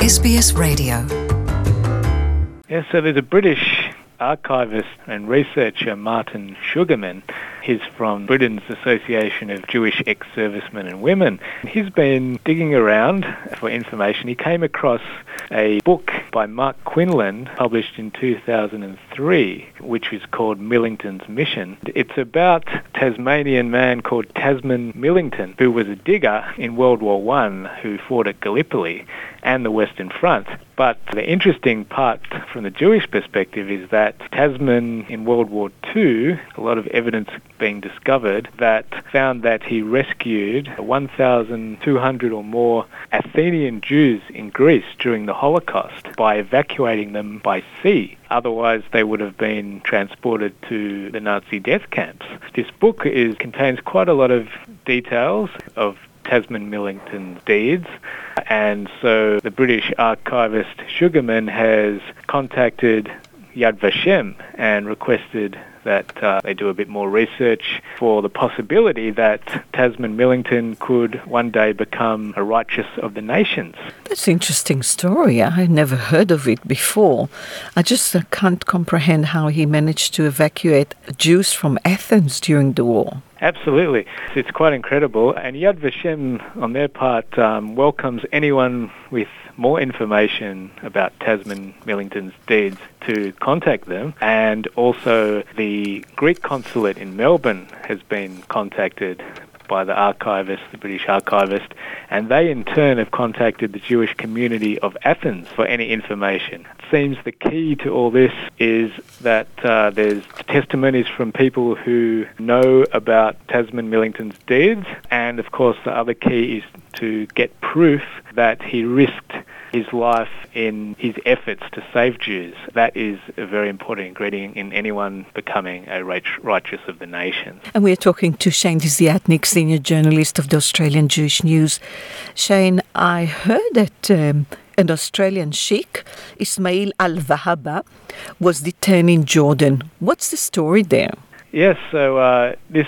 SBS Radio. Yeah, so there's a British archivist and researcher, Martin Sugarman. He's from Britain's Association of Jewish Ex-Servicemen and Women. He's been digging around for information. He came across a book by Mark Quinlan, published in 2003, which is called Millington's Mission. It's about a Tasmanian man called Tasman Millington, who was a digger in World War I, who fought at Gallipoli and the Western Front. But the interesting part from the Jewish perspective is that Tasman in World War II, a lot of evidence being discovered that found that he rescued 1,200 or more Athenian Jews in Greece during the Holocaust by evacuating them by sea. Otherwise, they would have been transported to the Nazi death camps. This book contains quite a lot of details of Tasman Millington's deeds, and so the British archivist Sugarman has contacted Yad Vashem and requested that they do a bit more research for the possibility that Tasman Millington could one day become a righteous of the nations. That's an interesting story. I never heard of it before. I just can't comprehend how he managed to evacuate Jews from Athens during the war. Absolutely. It's quite incredible. And Yad Vashem, on their part, welcomes anyone with more information about Tasman Millington's deeds to contact them. And also the Greek consulate in Melbourne has been contacted by the archivist, the British archivist, and they in turn have contacted the Jewish community of Athens for any information. It seems the key to all this is that there's testimonies from people who know about Tasman Millington's deeds, and of course the other key is to get proof that he risked his life in his efforts to save Jews. That is a very important ingredient in anyone becoming a righteous of the nations. And we're talking to Shane Desiatnik, senior journalist of the Australian Jewish News. Shane, I heard that an Australian sheikh, Ismail Al-Wahaba, was detained in Jordan. What's the story there? Yes, so this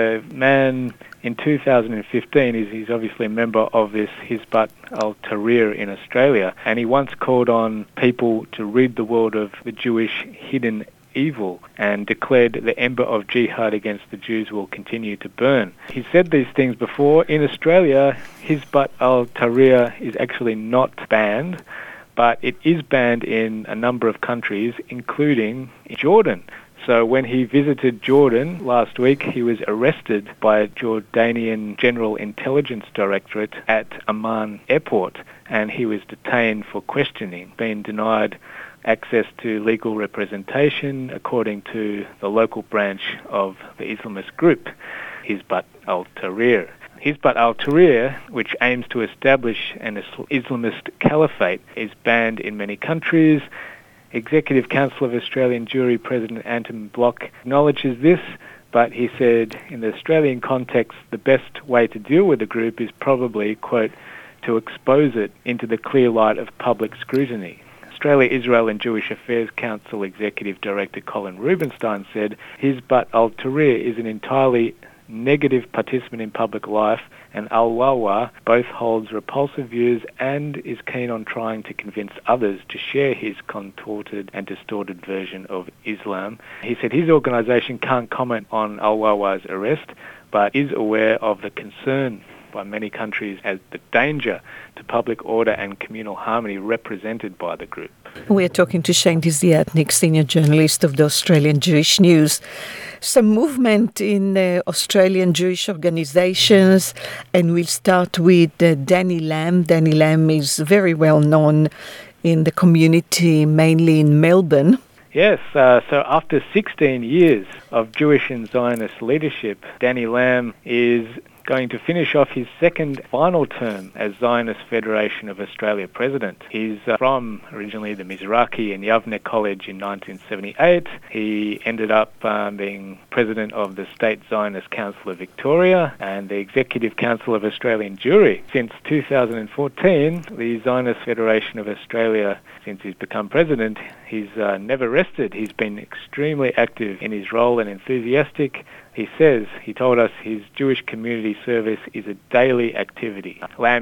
man in 2015, he's obviously a member of this Hizbat al-Tahrir in Australia, and he once called on people to rid the world of the Jewish hidden evil and declared the ember of jihad against the Jews will continue to burn. He said these things before. In Australia, Hizbat al-Tahrir is actually not banned, but it is banned in a number of countries, including Jordan. So when he visited Jordan last week, he was arrested by a Jordanian General Intelligence Directorate at Amman Airport, and he was detained for questioning, being denied access to legal representation according to the local branch of the Islamist group, Hizbat al-Tahrir. Hizbat al-Tahrir, which aims to establish an Islamist caliphate, is banned in many countries. Executive Council of Australian Jewry President Anton Block acknowledges this, but he said in the Australian context the best way to deal with the group is probably, quote, to expose it into the clear light of public scrutiny. Australia, Israel and Jewish Affairs Council Executive Director Colin Rubenstein said Hizbat al-Tahrir is an entirely negative participant in public life, and Al-Wawa both holds repulsive views and is keen on trying to convince others to share his contorted and distorted version of Islam. He said his organisation can't comment on Al-Wawa's arrest, but is aware of the concern by many countries as the danger to public order and communal harmony represented by the group. We're talking to Shane Desiatnik, senior journalist of the Australian Jewish News. Some movement in Australian Jewish organizations, and we'll start with Danny Lamb. Danny Lamb is very well known in the community, mainly in Melbourne. Yes, so after 16 years of Jewish and Zionist leadership, Danny Lamb is going to finish off his second final term as Zionist Federation of Australia president. He's from originally the Mizrachi and Yavne College in 1978. He ended up being president of the State Zionist Council of Victoria and the Executive Council of Australian Jewry. Since 2014, the Zionist Federation of Australia, since he's become president, he's never rested. He's been extremely active in his role and enthusiastic. He told us his Jewish community service is a daily activity. Lamb is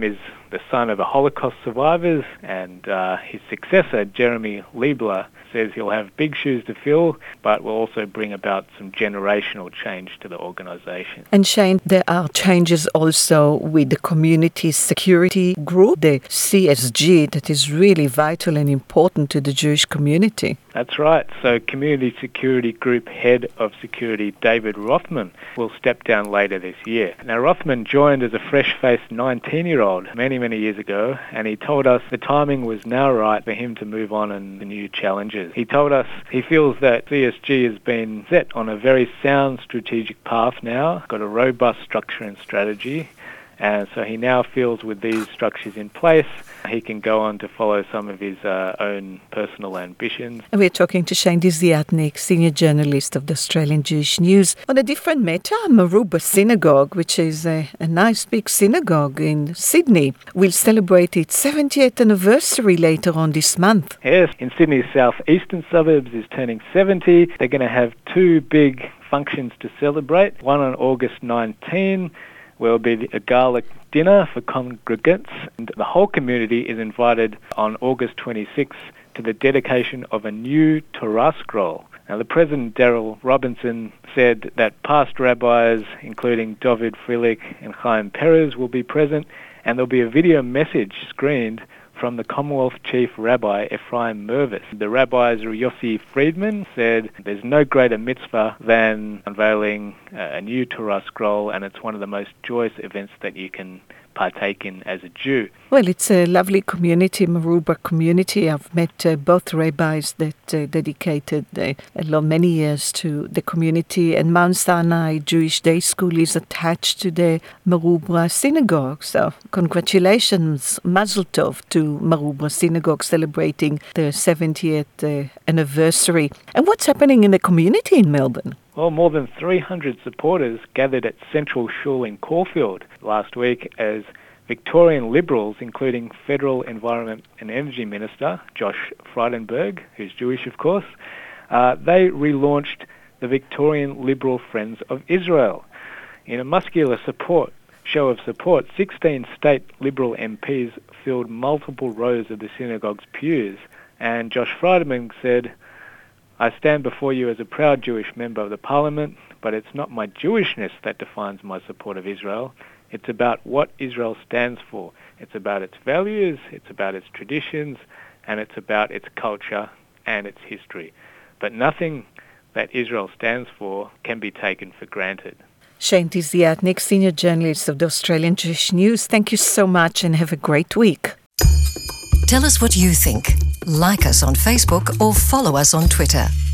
the son of a Holocaust survivor, and his successor, Jeremy Liebler, says he'll have big shoes to fill, but will also bring about some generational change to the organisation. And Shane, there are changes also with the community security group, the CSG, that is really vital and important to the Jewish community. That's right. So Community Security Group Head of Security David Rothman will step down later this year. Now, Rothman joined as a fresh-faced 19-year-old many, many years ago, and he told us the timing was now right for him to move on and the new challenges. He told us he feels that CSG has been set on a very sound strategic path now, got a robust structure and strategy, and so he now feels with these structures in place, he can go on to follow some of his own personal ambitions. And we're talking to Shane Desiatnik, senior journalist of the Australian Jewish News. On a different matter, Marouba Synagogue, which is a nice big synagogue in Sydney, will celebrate its 70th anniversary later on this month. Yes, in Sydney's southeastern suburbs is turning 70. They're going to have two big functions to celebrate. One on August 19, where will be a gala dinner for congregants, and the whole community is invited on August 26 to the dedication of a new Torah scroll. Now, the President, Daryl Robinson, said that past rabbis, including David Freilich and Chaim Perez, will be present, and there'll be a video message screened from the Commonwealth Chief Rabbi Ephraim Mervis. The rabbis Yossi Friedman said there's no greater mitzvah than unveiling a new Torah scroll, and it's one of the most joyous events that you can partake in as a Jew. Well, it's a lovely community, Marouba community. I've met both rabbis that dedicated many years to the community, and Mount Sinai Jewish Day School is attached to the Marouba Synagogue. So congratulations, Mazel Tov to Marouba Synagogue celebrating their 70th anniversary. And what's happening in the community in Melbourne? Well, more than 300 supporters gathered at Central Shul in Caulfield last week as Victorian Liberals, including Federal Environment and Energy Minister Josh Frydenberg, who's Jewish of course, they relaunched the Victorian Liberal Friends of Israel. In a muscular show of support, 16 state Liberal MPs filled multiple rows of the synagogue's pews, and Josh Frydenberg said, "I stand before you as a proud Jewish member of the Parliament, but it's not my Jewishness that defines my support of Israel. It's about what Israel stands for. It's about its values, it's about its traditions, and it's about its culture and its history. But nothing that Israel stands for can be taken for granted." Shane Desiatnik, senior journalist of the Australian Jewish News, thank you so much and have a great week. Tell us what you think. Like us on Facebook or follow us on Twitter.